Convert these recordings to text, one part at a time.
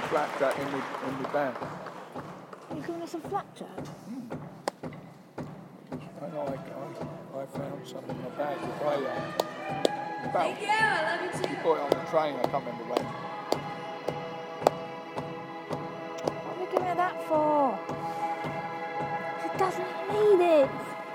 flapjack in the bag. You giving us some flapjack? And I found some in my bag. Thank you, I love you too. You bought it on the train, I can't remember when. What are you giving her that for? She doesn't need it.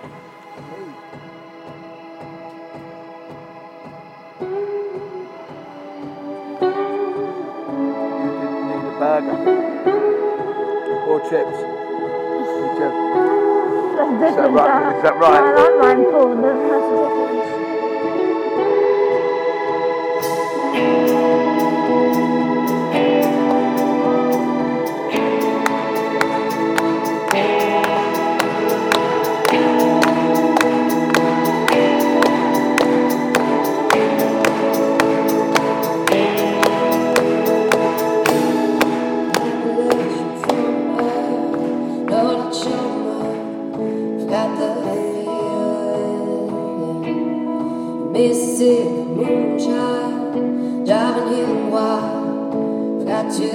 You need a burger. Or chips. That's different. Is that right? I like mine pulled. That's a difference. Mississippi moonshine, driving him wild. Forgot to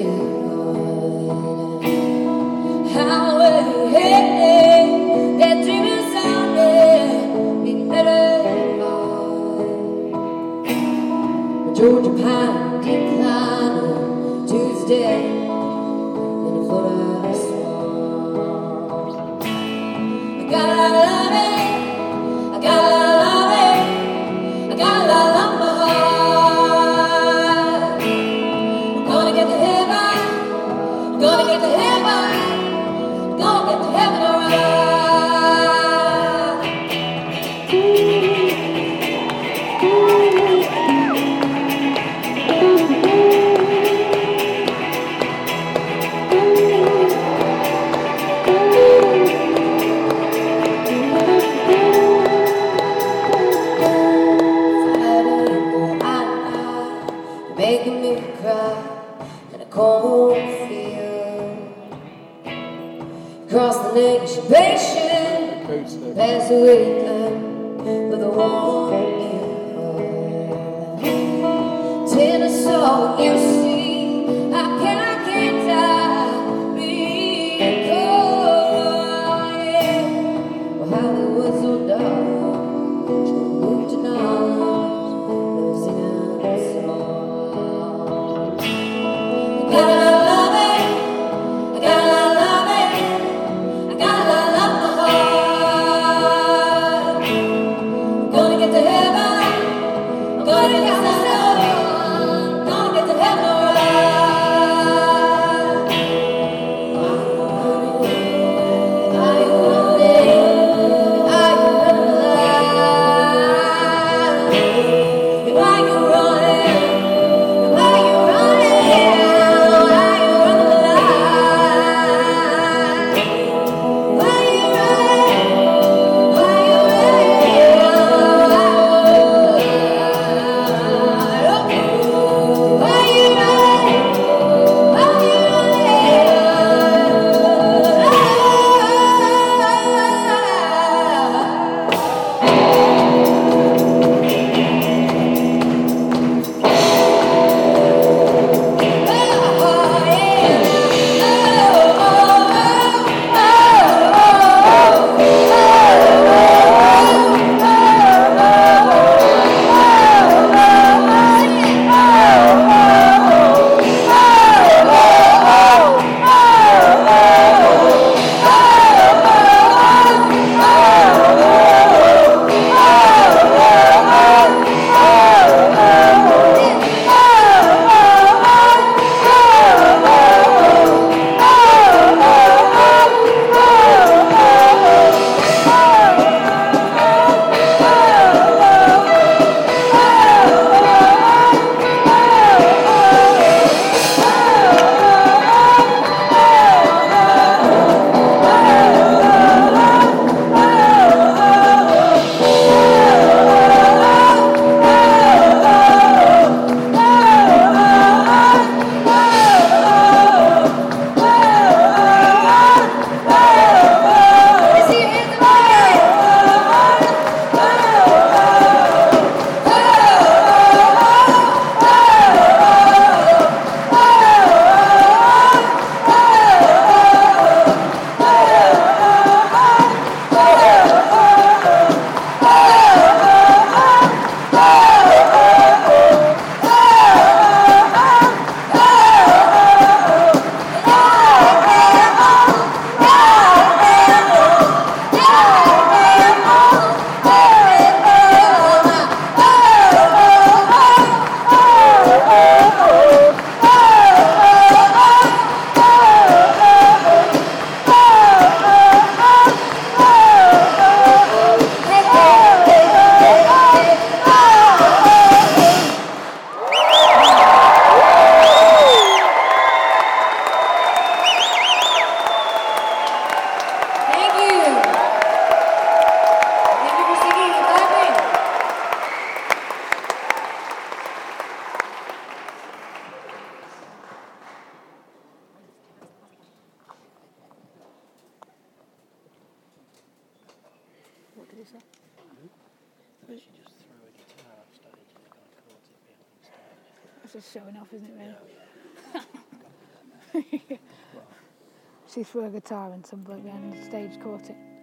highway, hey, that dreaming sound, yeah, be better than Georgia pine declining Tuesday in the foot of the swamp. I got a lot of love it, I got a lot of love it, I got a lot of love in my heart. I'm gonna get to heaven, I'm gonna get to heaven, gonna get to heaven alright. Making me cry in a cornfield. Across the nation, patient, pass away time with a warm ear. Tennessee, you see, I can't die, be cold, yeah. Well, how the woods so dark, moved to arms, singing a song. I got a lot of love it, I got a lot of love it, I got a lot of love in my heart. I'm gonna get to heaven, I'm gonna get to heaven, gonna get to heaven. she say? She just threw a guitar off stage and the guy caught it behind stage. That's just showing off, isn't it, really? Oh, yeah. She threw a guitar and some bloke behind the stage caught it.